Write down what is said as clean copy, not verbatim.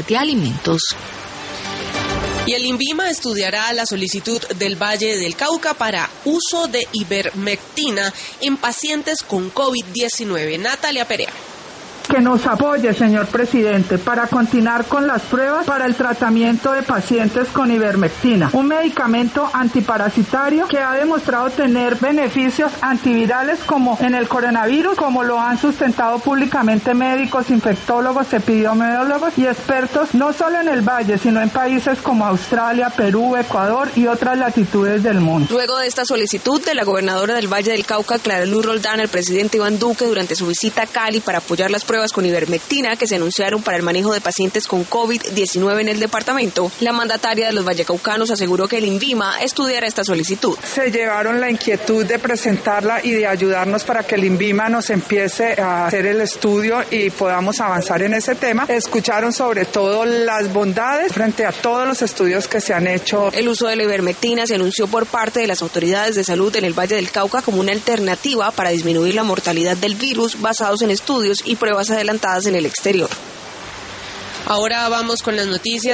de alimentos. Y el INVIMA estudiará la solicitud del Valle del Cauca para uso de ivermectina en pacientes con COVID-19. Natalia Perea. Que nos apoye, señor presidente, para continuar con las pruebas para el tratamiento de pacientes con ivermectina, un medicamento antiparasitario que ha demostrado tener beneficios antivirales como en el coronavirus, como lo han sustentado públicamente médicos, infectólogos, epidemiólogos y expertos, no solo en el Valle, sino en países como Australia, Perú, Ecuador y otras latitudes del mundo. Luego de esta solicitud de la gobernadora del Valle del Cauca, Clara Luz Roldán, al presidente Iván Duque durante su visita a Cali para apoyar las pruebas con ivermectina que se anunciaron para el manejo de pacientes con COVID-19 en el departamento, la mandataria de los vallecaucanos aseguró que el INVIMA estudiará esta solicitud. Se llevaron la inquietud de presentarla y de ayudarnos para que el INVIMA nos empiece a hacer el estudio y podamos avanzar en ese tema. Escucharon sobre todo las bondades frente a todos los estudios que se han hecho. El uso de la ivermectina se anunció por parte de las autoridades de salud en el Valle del Cauca como una alternativa para disminuir la mortalidad del virus basados en estudios y pruebas adelantadas en el exterior. Ahora vamos con las noticias.